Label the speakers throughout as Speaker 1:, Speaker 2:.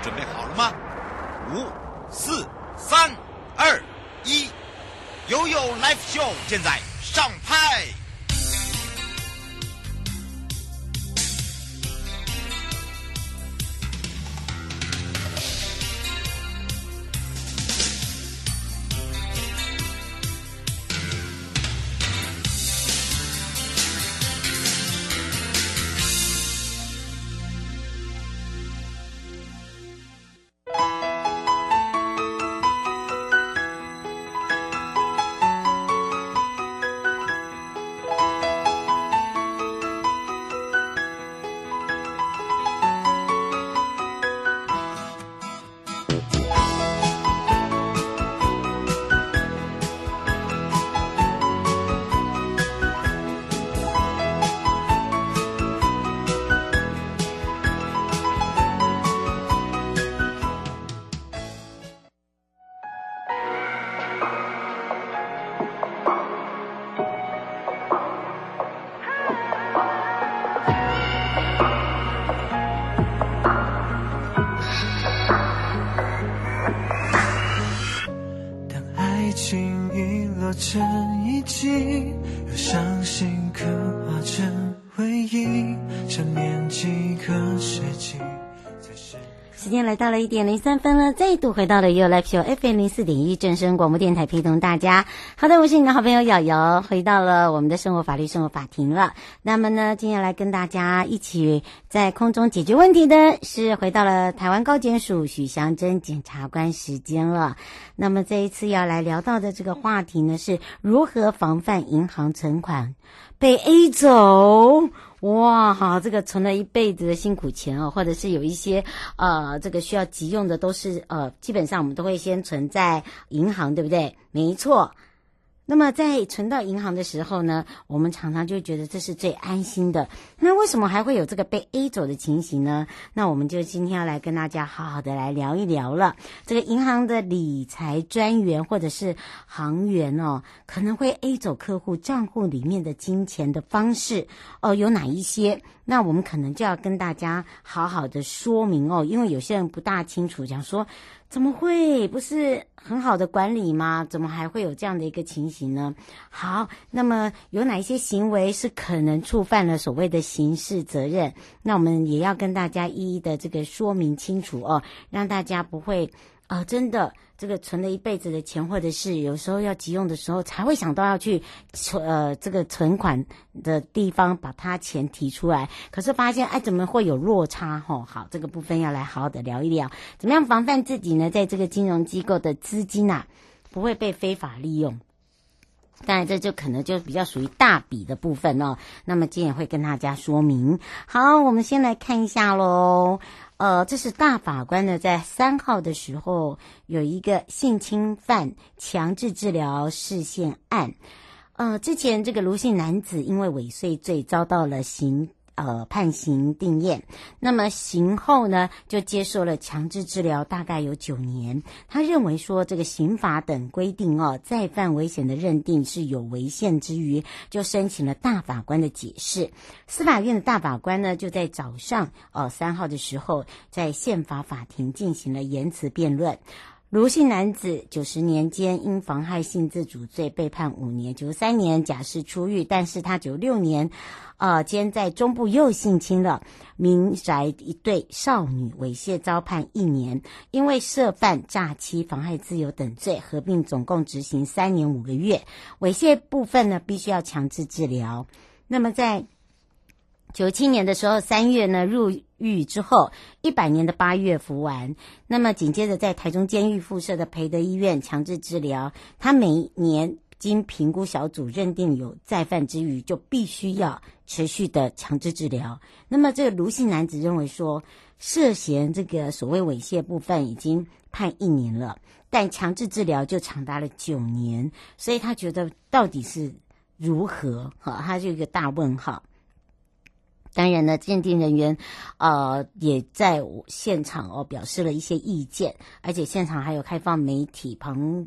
Speaker 1: 准备好了吗？5、4、3、2、1，悠悠 Live Show 现在上拍。
Speaker 2: 成一季，让伤心刻画成回忆，想念几个世纪。
Speaker 3: 时间来到了1:03了，再度回到了悠悠 Live Show FM 04.1正声广播电台，陪同大家。好的，我是你的好朋友瑶瑶，回到了我们的生活法律生活法庭了。那么呢，今天来跟大家一起在空中解决问题的是回到了台湾高检署许祥珍检察官时间了。那么这一次要来聊到的这个话题呢，是如何防范银行存款被 A 走。哇，好，这个存了一辈子的辛苦钱哦，或者是有一些这个需要急用的，都是基本上我们都会先存在银行，对不对？没错。那么在存到银行的时候呢，我们常常就觉得这是最安心的。那为什么还会有这个被 A 走的情形呢？那我们就今天要来跟大家好好的来聊一聊了。这个银行的理财专员或者是行员哦，可能会 A 走客户账户里面的金钱的方式有哪一些？那我们可能就要跟大家好好的说明哦，因为有些人不大清楚，讲说怎么会，不是很好的管理吗？怎么还会有这样的一个情形呢？好，那么有哪一些行为是可能触犯了所谓的刑事责任？那我们也要跟大家一一的这个说明清楚哦，让大家不会真的这个存了一辈子的钱，或者是有时候要急用的时候才会想到要去这个存款的地方把它钱提出来，可是发现怎么会有落差好，这个部分要来好好的聊一聊，怎么样防范自己呢，在这个金融机构的资金不会被非法利用。当然这就可能就比较属于大笔的部分哦，那么今天也会跟大家说明。好，我们先来看一下咯。这是大法官呢在3号的时候有一个性侵犯强制治疗释宪案。之前这个卢姓男子因为尾随罪遭到了判刑定谳，那么刑后呢就接受了强制治疗，大概有9年。他认为说这个刑法等规定再犯危险的认定是有违宪之余，就申请了大法官的解释。司法院的大法官呢就在早上3号的时候在宪法法庭进行了言辞辩论。卢姓男子90年间因妨害性自主罪被判5年，93年假释出狱，但是他96年间在中部又性侵了民宅一对少女，猥亵遭判1年，因为涉犯诈欺、妨害自由等罪，合并总共执行3年5个月。猥亵部分呢必须要强制治疗。那么在97年的时候3月呢入狱之后，100年的8月服完。那么紧接着在台中监狱附设的培德医院强制治疗，他每年经评估小组认定有再犯之余，就必须要持续的强制治疗。那么这个卢姓男子认为说，涉嫌这个所谓猥亵部分已经判1年了，但强制治疗就长达了9年，所以他觉得到底是如何？他就一个大问号。当然呢，鉴定人员也在现场表示了一些意见，而且现场还有开放媒体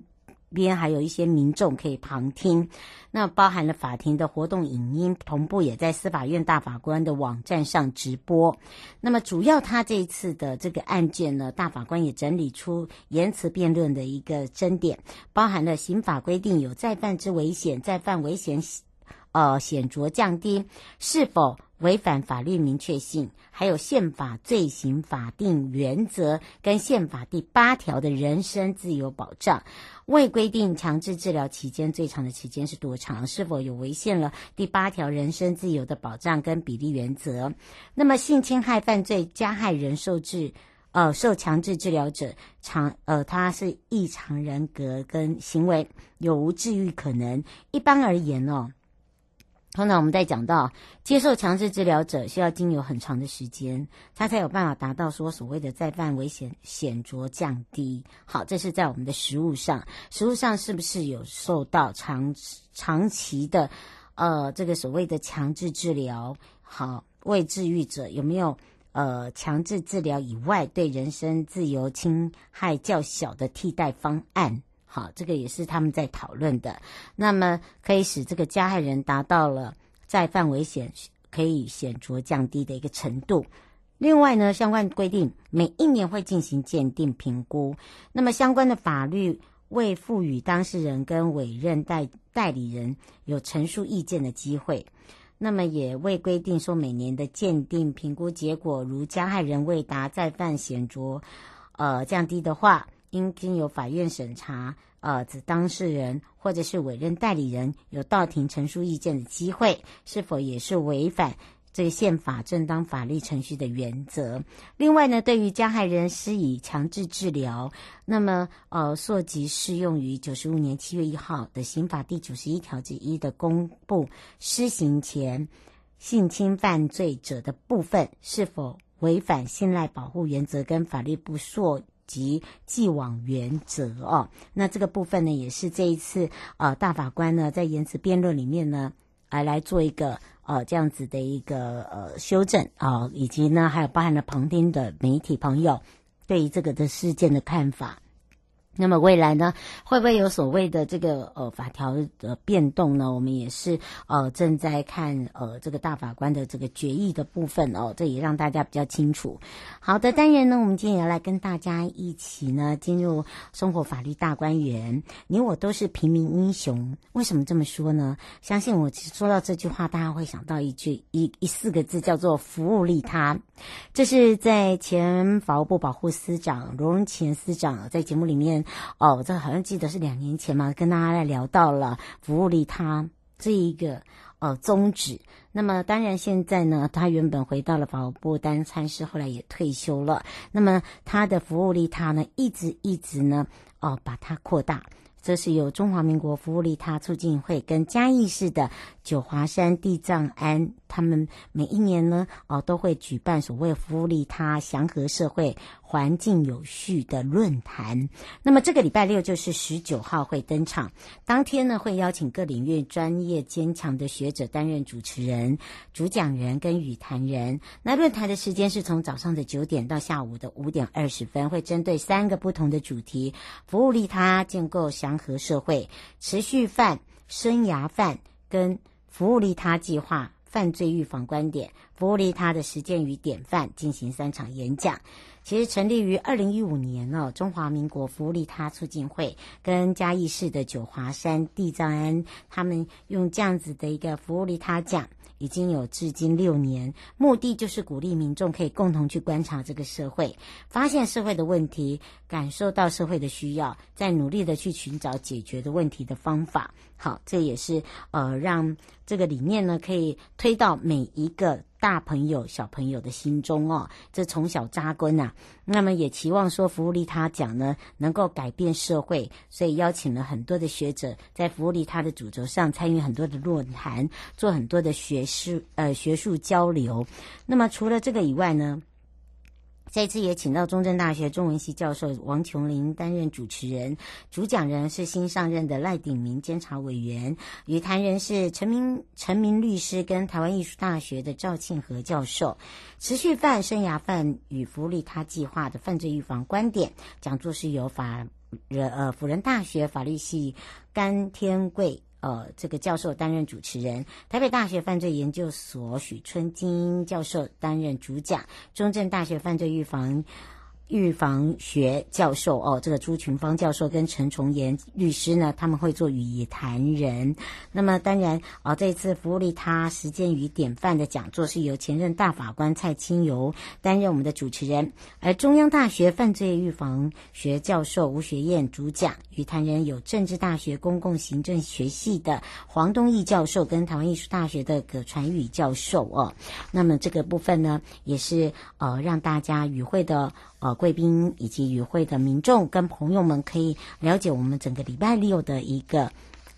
Speaker 3: 边还有一些民众可以旁听，那包含了法庭的活动影音，同步也在司法院大法官的网站上直播。那么主要他这一次的这个案件呢，大法官也整理出言辞辩论的一个争点，包含了刑法规定有再犯之危险，再犯危险显著降低，是否违反法律明确性，还有宪法罪行法定原则跟宪法第8条的人身自由保障，未规定强制治疗期间最长的期间是多长，是否有违宪了第8条人身自由的保障跟比例原则。那么性侵害犯罪加害人受强制治疗者他是异常人格跟行为有无治愈可能。一般而言通常我们在讲到接受强制治疗者需要经由很长的时间，他才有办法达到说所谓的再犯危险显著降低。好，这是在我们的实务上是不是有受到长期的这个所谓的强制治疗？好，未治愈者有没有强制治疗以外对人身自由侵害较小的替代方案？好，这个也是他们在讨论的。那么可以使这个加害人达到了再犯危险可以显著降低的一个程度。另外呢，相关规定每1年会进行鉴定评估，那么相关的法律未赋予当事人跟委任代理人有陈述意见的机会，那么也未规定说每年的鉴定评估结果如加害人未达再犯显著降低的话，应经由法院审查，指当事人或者是委任代理人有到庭陈述意见的机会，是否也是违反这个宪法正当法律程序的原则。另外呢，对于加害人施以强制治疗，那么溯及适用于95年7月1号的刑法第91条之1的公布施行前性侵犯罪者的部分，是否违反信赖保护原则跟法律不溯及既往原则那这个部分呢，也是这一次大法官呢在言辞辩论里面呢来做一个这样子的一个修正以及呢还有包含了旁听的媒体朋友对于这个的事件的看法。那么未来呢，会不会有所谓的这个法条的变动呢？我们也是正在看这个大法官的这个决议的部分这也让大家比较清楚。好的，当然呢，我们今天也要来跟大家一起呢进入生活法律大观园。你我都是平民英雄，为什么这么说呢？相信我说到这句话，大家会想到4个字，叫做服务利他。这是在前法务部保护司长罗荣前司长在节目里面这好像记得是2年前嘛，跟大家来聊到了服务利他这一个宗旨。那么当然现在呢，他原本回到了法务部担参事，后来也退休了。那么他的服务利他呢，一直呢把它扩大。这是由中华民国服务利他促进会跟嘉义市的九华山地藏庵，他们每1年呢都会举办所谓服务利他祥和社会环境有序的论坛。那么这个礼拜6就是19号会登场，当天呢会邀请各领域专业坚强的学者担任主持人、主讲人跟语坛人。那论坛的时间是从早上的9点到下午的5点20分，会针对3个不同的主题：服务利他、建构祥和社会、持续犯、生涯犯跟服务利他计划犯罪预防观点、服务利他的实践与典范进行3场演讲。其实成立于2015年中华民国服务利他促进会跟嘉义市的九华山地藏庵，他们用这样子的一个服务利他奖已经有至今6年，目的就是鼓励民众可以共同去观察这个社会，发现社会的问题，感受到社会的需要，再努力的去寻找解决的问题的方法。好，这也是让这个理念呢可以推到每一个大朋友小朋友的心中这从小扎根啊。那么也期望说服务利他奖呢能够改变社会，所以邀请了很多的学者在服务利他的主轴上参与很多的论坛，做很多的学术交流。那么除了这个以外呢，这一次也请到中正大学中文系教授王琼林担任主持人，主讲人是新上任的赖鼎明监察委员，语坛人是陈明律师跟台湾艺术大学的赵庆和教授。持续犯、生涯犯与服务利他计划的犯罪预防观点讲座是由法辅仁大学法律系甘天贵这个教授担任主持人，台北大学犯罪研究所许春金教授担任主讲，中正大学犯罪预防学教授这个朱群芳教授跟陈崇岩律师呢，他们会做语坛人。那么当然这一次服务利他实践与典范的讲座是由前任大法官蔡清游担任我们的主持人，而中央大学犯罪预防学教授吴学燕主讲，语坛人有政治大学公共行政学系的黄东义教授跟台湾艺术大学的葛传宇教授那么这个部分呢，也是让大家与会的贵宾以及与会的民众跟朋友们可以了解我们整个礼拜六的一个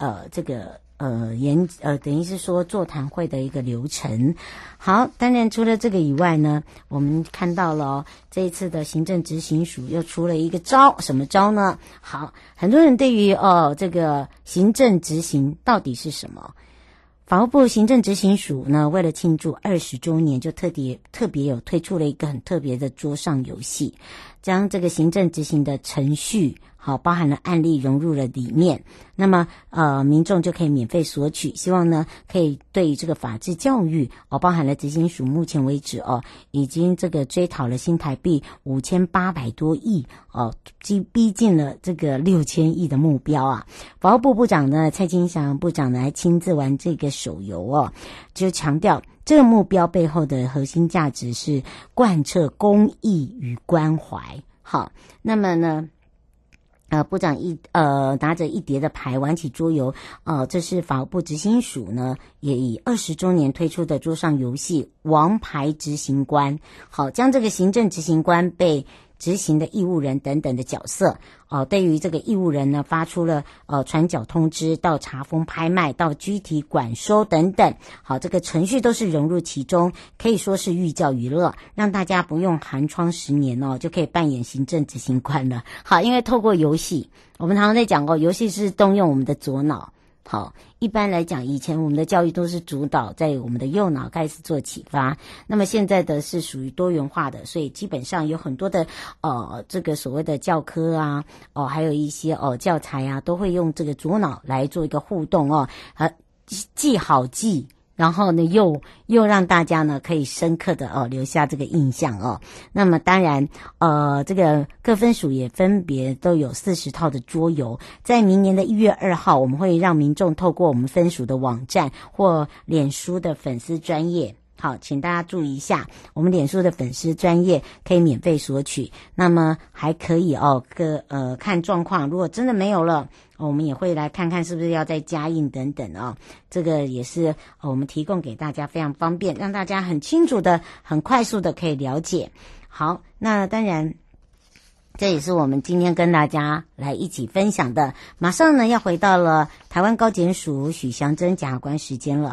Speaker 3: 等于是说座谈会的一个流程。好，当然除了这个以外呢，我们看到了这一次的行政执行署又出了一个招，什么招呢？好，很多人对于这个行政执行到底是什么？法务部行政执行署呢，为了庆祝20周年，就特别有推出了一个很特别的桌上游戏，将这个行政执行的程序包含了案例融入了里面。那么民众就可以免费索取，希望呢可以对于这个法治教育包含了执行署目前为止已经这个追讨了新台币5800多亿逼近了这个6000亿的目标啊。法务部部长呢蔡金祥部长呢还亲自玩这个手游就强调这个目标背后的核心价值是贯彻公益与关怀。好，那么呢部长拿着一叠的牌玩起桌游，这是法务部执行署呢也以20周年推出的桌上游戏王牌执行官，好，将这个行政执行官被执行的义务人等等的角色对于这个义务人呢发出了传缴通知到查封拍卖到具体管收等等，好，这个程序都是融入其中，可以说是寓教于乐，让大家不用寒窗10年就可以扮演行政执行官了。好，因为透过游戏，我们常常在讲游戏是动用我们的左脑。好，一般来讲，以前我们的教育都是主导在我们的右脑开始做启发，那么现在的是属于多元化的，所以基本上有很多的这个所谓的教科啊还有一些教材啊，都会用这个左脑来做一个互动记好记，然后呢又让大家呢可以深刻的留下这个印象那么当然这个各分署也分别都有40套的桌游，在明年的1月2号，我们会让民众透过我们分署的网站或脸书的粉丝专页，好，请大家注意一下，我们脸书的粉丝专页可以免费索取，那么还可以看状况，如果真的没有了我们也会来看看是不是要再加印等等这个也是我们提供给大家非常方便，让大家很清楚的很快速的可以了解。好，那当然这也是我们今天跟大家来一起分享的。马上呢要回到了台湾高检署许祥珍检察官时间了。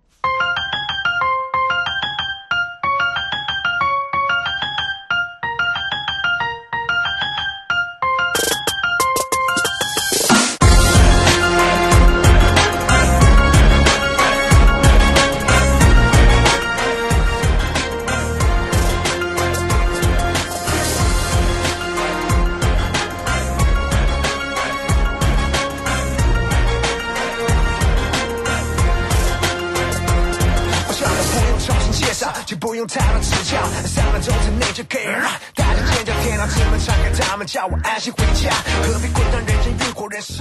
Speaker 4: 叫我安心回家，何必滚烫人间欲火忍受。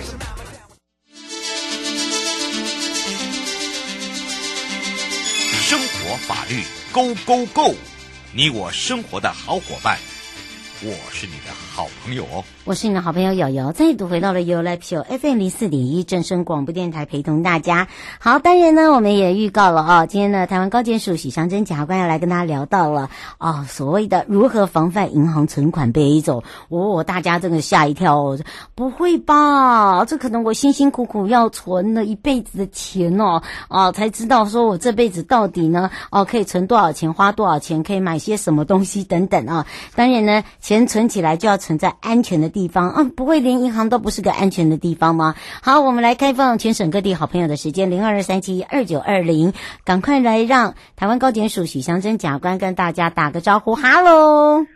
Speaker 1: 生活法律 Go Go Go， 你我生活的好伙伴，我是你的好朋友
Speaker 3: 我是你的好朋友瑶瑶，再度回到了 You Live Show FM 04.1正声广播电台，陪同大家。好，当然呢我们也预告了今天呢台湾高检署许祥珍检察官要来跟大家聊到了所谓的如何防范银行存款被 A 走。大家真的吓一跳不会吧，这可能我辛辛苦苦要存了一辈子的钱才知道说我这辈子到底呢可以存多少钱，花多少钱，可以买些什么东西等等当然呢钱存起来就要存在安全的地方不会连银行都不是个安全的地方吗？好，我们来开放全省各地好朋友的时间0223712920，赶快来让台湾高检署许祥珍检察官跟大家打个招呼。 Hello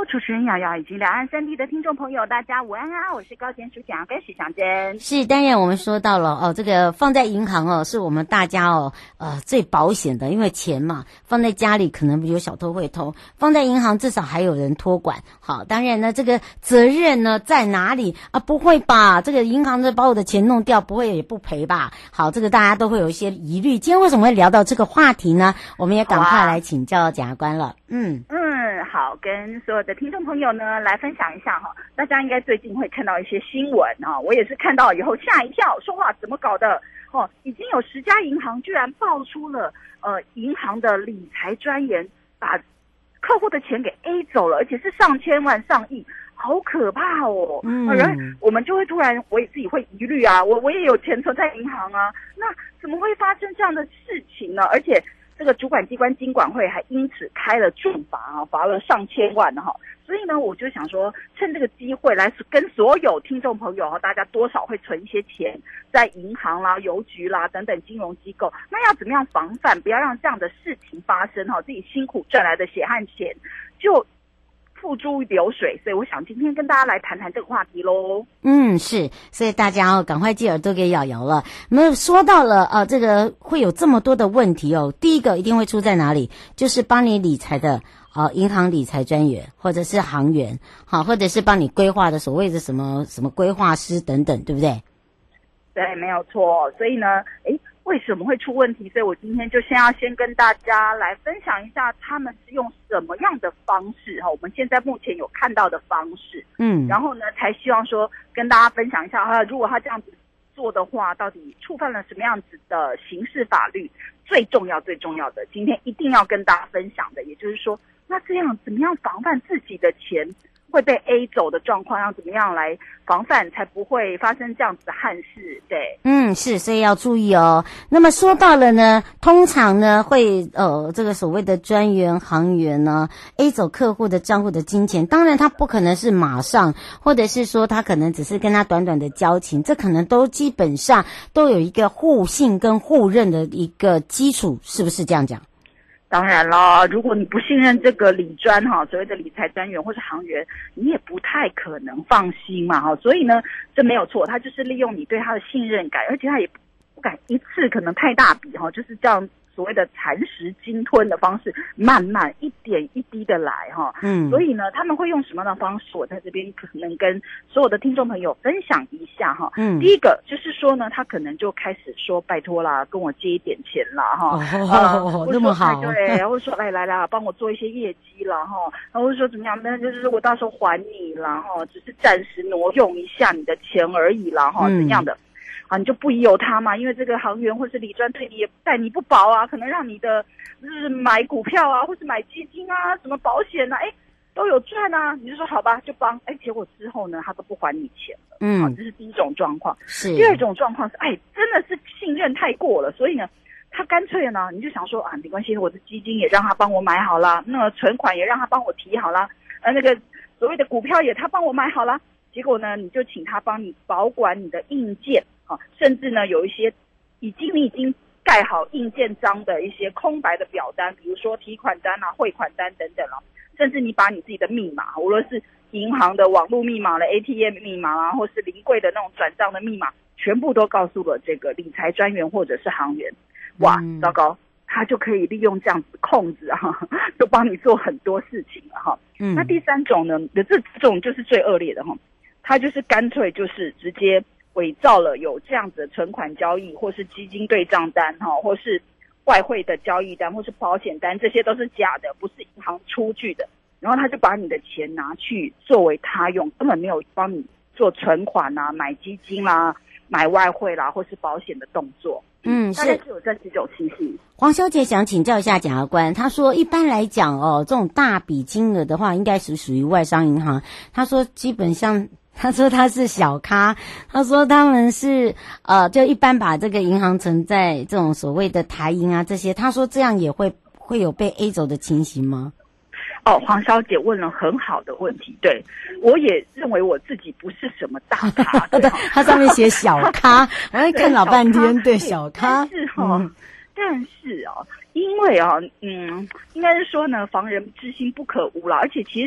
Speaker 5: 主持人瑶瑶以及两岸三地的听众朋友，大家午安啊！我是高检署检察官许祥珍。
Speaker 3: 是，当然我们说到了这个放在银行是我们大家最保险的，因为钱嘛，放在家里可能有小偷会偷，放在银行至少还有人托管。好，当然呢，这个责任呢在哪里啊？不会吧？这个银行的把我的钱弄掉，不会也不赔吧？好，这个大家都会有一些疑虑。今天为什么会聊到这个话题呢？我们也赶快来请教检察官了。
Speaker 5: 好，跟所有的听众朋友呢来分享一下哈，大家应该最近会看到一些新闻啊，我也是看到以后吓一跳，说话怎么搞的哦？已经有10家银行居然爆出了银行的理财专员把客户的钱给 A 走了，而且是上千万上亿，好可怕哦！然后我们就会突然，我也自己会疑虑啊，我也有钱存在银行啊，那怎么会发生这样的事情呢？而且这个主管机关金管会还因此开了重罚啊，罚了上千万哈。所以呢，我就想说，趁这个机会来跟所有听众朋友大家多少会存一些钱在银行啦、邮局啦等等金融机构，那要怎么样防范，不要让这样的事情发生哈？自己辛苦赚来的血汗钱就付诸流水，所以我想今天跟大家来谈谈这个话题咯。
Speaker 3: 是，所以大家赶快借耳朵给瑶瑶了。我们说到了这个会有这么多的问题第一个一定会出在哪里？就是帮你理财的银行理财专员或者是行员，好，或者是帮你规划的所谓的什么规划师等等，对不对？
Speaker 5: 对，没有错。所以呢，为什么会出问题？所以我今天就先跟大家来分享一下他们是用什么样的方式我们现在目前有看到的方式，然后呢才希望说跟大家分享一下如果他这样子做的话，到底触犯了什么样子的刑事法律？最重要的，今天一定要跟大家分享的，也就是说，那这样怎么样防范自己的钱会被 A 走的状况，要怎么样来防范，才不会发生这样子的憾事？对，
Speaker 3: 是，所以要注意那么说到了呢，通常呢会这个所谓的专员行员呢 A 走客户的账户的金钱，当然他不可能是马上，或者是说他可能只是跟他短短的交情，这可能都基本上都有一个互信跟互认的一个基础，是不是这样讲？
Speaker 5: 当然了，如果你不信任这个理专所谓的理财专员或是行员，你也不太可能放心嘛所以呢，这没有错，他就是利用你对他的信任感，而且他也不敢一次可能太大笔就是这样所谓的蚕食鲸吞的方式，慢慢一点一滴的来所以呢，他们会用什么样的方式？我在这边可能跟所有的听众朋友分享一下第一个就是说呢，他可能就开始说拜托啦，跟我借一点钱啦
Speaker 3: 那么好，
Speaker 5: 对，或者说来啦，帮我做一些业绩啦然后或者说怎么样，那就是我到时候还你啦只是暂时挪用一下你的钱而已啦怎样的。你就不疑有他嘛，因为这个行员或是理专对你也待你不薄啊，可能让你的就是买股票啊，或是买基金啊，什么保险啊，都有赚啊，你就说好吧，就帮，结果之后呢，他都不还你钱了，这是第一种状况。是，第二种状况是，真的是信任太过了，所以呢，他干脆呢，你就想说没关系，我的基金也让他帮我买好啦，那个存款也让他帮我提好啦，那个所谓的股票也他帮我买好啦，结果呢，你就请他帮你保管你的硬件。甚至呢，有一些你已经盖好硬件章的一些空白的表单，比如说提款单啊、汇款单等等甚至你把你自己的密码，无论是银行的网络密码了、ATM 密码啊，或是临柜的那种转账的密码，全部都告诉了这个理财专员或者是行员。哇，糟糕，他就可以利用这样子控制就帮你做很多事情了那第三种呢，这种就是最恶劣的他就是干脆就是直接伪造了有这样子的存款交易，或是基金对账单或是外汇的交易单，或是保险单，这些都是假的，不是银行出具的。然后他就把你的钱拿去作为他用，根本没有帮你做存款啊、买基金啦、买外汇啦，或是保险的动作。大概是有这几种情形。
Speaker 3: 黄小姐想请教一下检察官，她说一般来讲这种大笔金额的话，应该是属于外商银行。她说基本上。他说他是小咖，他说他们是就一般把这个银行存在这种所谓的台银啊这些，他说这样也会有被 A 走的情形吗？
Speaker 5: 黄小姐问了很好的问题，对，我也认为我自己不是什么大咖，
Speaker 3: 他上面写小咖，我还看老半天，对，小咖，
Speaker 5: 但是因为应该是说呢，防人之心不可无啦，而且其实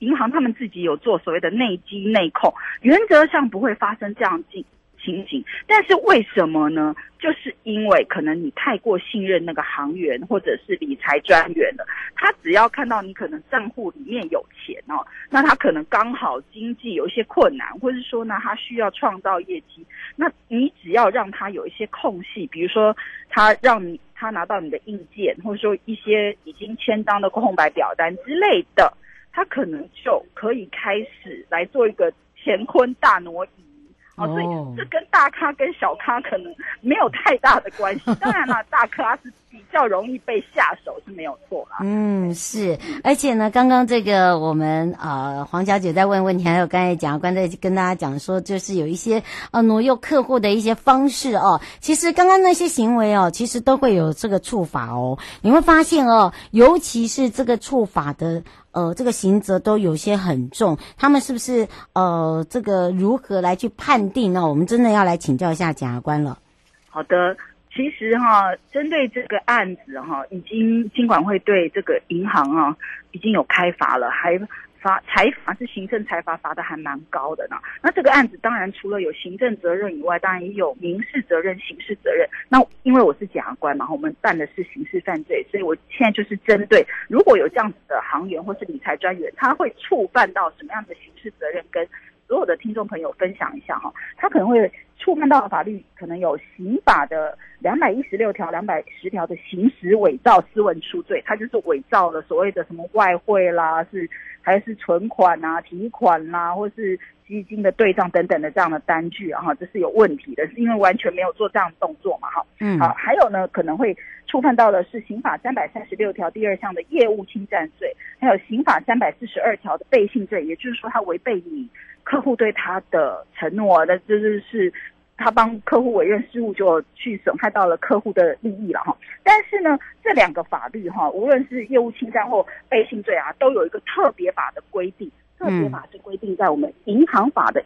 Speaker 5: 银行他们自己有做所谓的内稽内控，原则上不会发生这样情形，但是为什么呢？就是因为可能你太过信任那个行员或者是理财专员了，他只要看到你可能账户里面有钱哦，那他可能刚好经济有一些困难，或是说呢他需要创造业绩，那你只要让他有一些空隙，比如说他拿到你的印件，或者说一些已经签章的空白表单之类的，他可能就可以开始来做一个乾坤大挪移。所以这跟大咖跟小咖可能没有太大的关系。当然啦，大咖是比较容易被下手是没有错啦。
Speaker 3: 是，而且呢，刚刚这个我们黄小姐在问问题，还有刚才讲官在跟大家讲说，就是有一些挪用客户的一些方式哦。其实刚刚那些行为哦，其实都会有这个处罚哦。你会发现哦，尤其是这个处罚的。这个刑责都有些很重，他们是不是这个如何来去判定呢？我们真的要来请教一下检察官了。
Speaker 5: 好的，其实针对这个案子已经金管会对这个银行已经有开罚了，还裁罚是行政裁罚，罚的还蛮高的呢。那这个案子当然除了有行政责任以外，当然也有民事责任、刑事责任。那因为我是检察官嘛，我们办的是刑事犯罪，所以我现在就是针对如果有这样子的行员或是理财专员，他会触犯到什么样的刑事责任，跟所有的听众朋友分享一下他可能会触犯到的法律可能有刑法的216条、210条的行使伪造私文书罪，他就是伪造了所谓的什么外汇啦，还是存款啊、提款啦，或是基金的对账等等的这样的单据这是有问题的，是因为完全没有做这样的动作嘛好，还有呢，可能会触犯到的是刑法336条第2项的业务侵占罪，还有刑法342条的背信罪，也就是说他违背你客户对他的承诺，那就是他帮客户委任事务就去损害到了客户的利益了但是呢，这两个法律无论是业务侵占或背信罪都有一个特别法的规定。特别法是规定在我们银行法的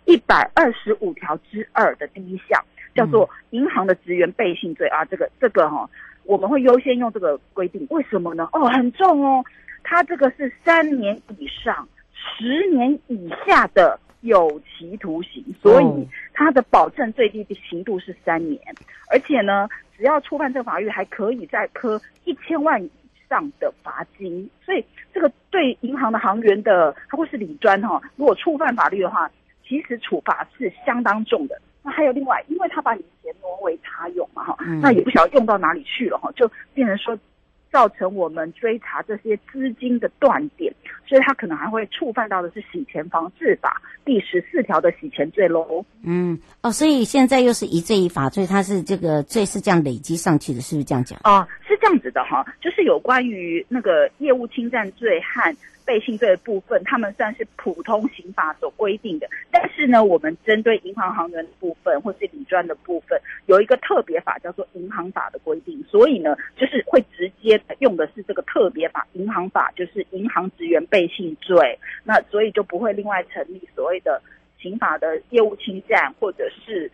Speaker 5: 125条之2的第1项，叫做银行的职员背信罪这个我们会优先用这个规定。为什么呢？很重哦，它这个是3年以上10年以下的有期徒刑，所以它的保证最低的刑度是3年，而且呢，只要触犯这个法律，还可以再科1000万以上的罚金。所以这个对银行的行员的，或是理专如果触犯法律的话，其实处罚是相当重的。那还有另外，因为他把你钱挪为他用嘛那也不晓得用到哪里去了就变成说造成我们追查这些资金的断点，所以他可能还会触犯到的是洗钱防治法第14条的洗钱罪咯。
Speaker 3: 所以现在又是一罪一罚，所以他是这个罪是这样累积上去的，是不是这样讲？
Speaker 5: 是这样子的就是有关于那个业务侵占罪和背信罪的部分，他们算是普通刑法所规定的，但是呢，我们针对银行行员的部分或是理专的部分，有一个特别法叫做银行法的规定，所以呢，就是会直接用的是这个特别法，银行法就是银行职员背信罪，那所以就不会另外成立所谓的刑法的业务侵占或者是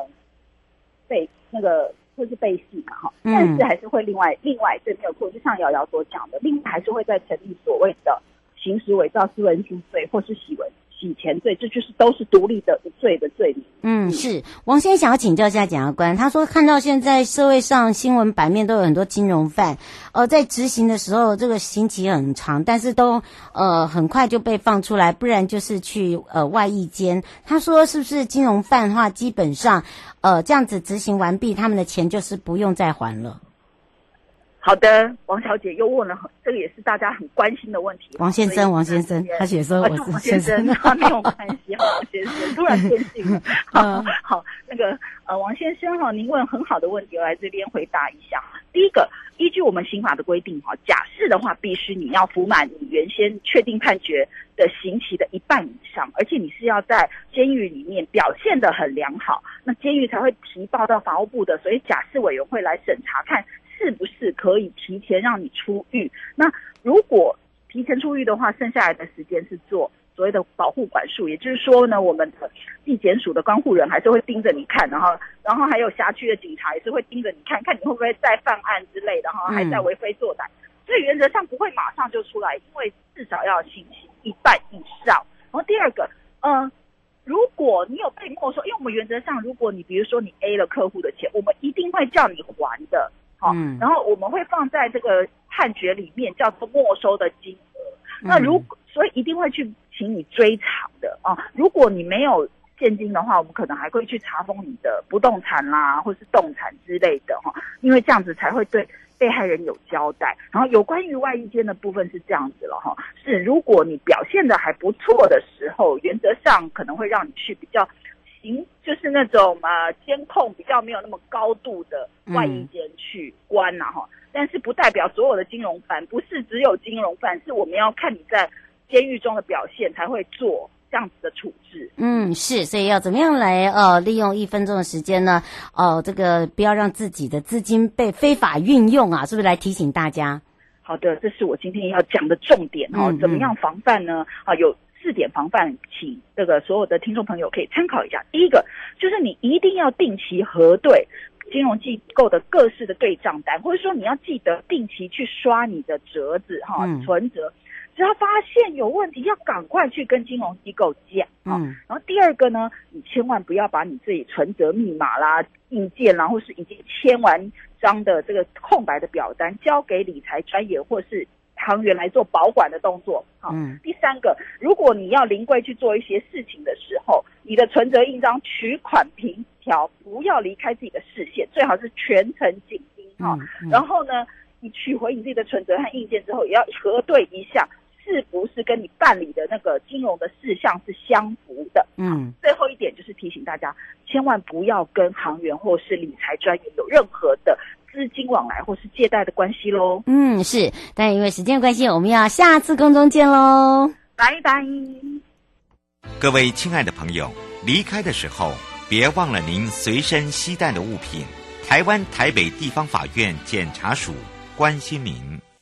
Speaker 5: 或是背信嘛但是还是会另外这没有错，就像瑶瑶所讲的，另外还是会再成立所谓的行使伪造私文书罪或是洗钱罪，这就是都是独立的罪的罪名。
Speaker 3: 是王先生想要请教一下检察官，他说看到现在社会上新闻版面都有很多金融犯，在执行的时候这个刑期很长，但是都很快就被放出来，不然就是去外役监。他说是不是金融犯的话，基本上这样子执行完毕，他们的钱就是不用再还了？
Speaker 5: 好的，王小姐又问了，这个也是大家很关心的问题。
Speaker 3: 王先生，他写说我是
Speaker 5: 王先生，没有关系，王先生突然变性了。好，那个王先生您问很好的问题，我来这边回答一下。第一个，依据我们刑法的规定假释的话，必须你要服满你原先确定判决的刑期的1半以上，而且你是要在监狱里面表现得很良好，那监狱才会提报到法务部的，所以假释委员会来审查看是不是可以提前让你出狱。那如果提前出狱的话，剩下来的时间是做所谓的保护管束，也就是说呢，我们的地检署的关护人还是会盯着你看，然后还有辖区的警察也是会盯着你看你会不会再犯案之类的，还在为非作歹。所以原则上不会马上就出来，因为至少要星期一半以上。然后第二个，如果你有被没收，因为我们原则上，如果你比如说你 A 了客户的钱，我们一定会叫你还的，然后我们会放在这个判决里面叫做没收的金额。那所以一定会去请你追偿的啊。如果你没有现金的话，我们可能还会去查封你的不动产啦，或是动产之类的哈，因为这样子才会对被害人有交代。然后有关于外衣间的部分是这样子了哈，是如果你表现的还不错的时候，原则上可能会让你去比较就是那种监控比较没有那么高度的外衣间去关啦哈。但是不代表所有的金融犯，不是只有金融犯，是我们要看你在监狱中的表现才会做这样子的处置。
Speaker 3: 是，所以要怎么样来利用1分钟的时间呢？这个不要让自己的资金被非法运用啊，是不是来提醒大家？
Speaker 5: 好的，这是我今天要讲的重点怎么样防范呢？有4点防范，请这个所有的听众朋友可以参考一下。第一个就是你一定要定期核对金融机构的各式的对账单，或者说你要记得定期去刷你的折子存折，只要发现有问题要赶快去跟金融机构讲然后第二个呢，你千万不要把你自己存折密码啦、印件啦，或是已经签完章的这个空白的表单交给理财专员或是行员来做保管的动作。第三个，如果你要临柜去做一些事情的时候，你的存折印章取款凭条不要离开自己的视线，最好是全程紧盯然后呢，你取回你自己的存折和印件之后，也要核对一下是不是跟你办理的那个金融的事项是相符的。最后一点就是提醒大家，千万不要跟行员或是理财专员有任何的资金往来或是借贷的关系咯。
Speaker 3: 是，但因为时间关系，我们要下次空中见咯，
Speaker 5: 拜拜。
Speaker 1: 各位亲爱的朋友，离开的时候别忘了您随身携带的物品。台湾台北地方法院检察署关心您。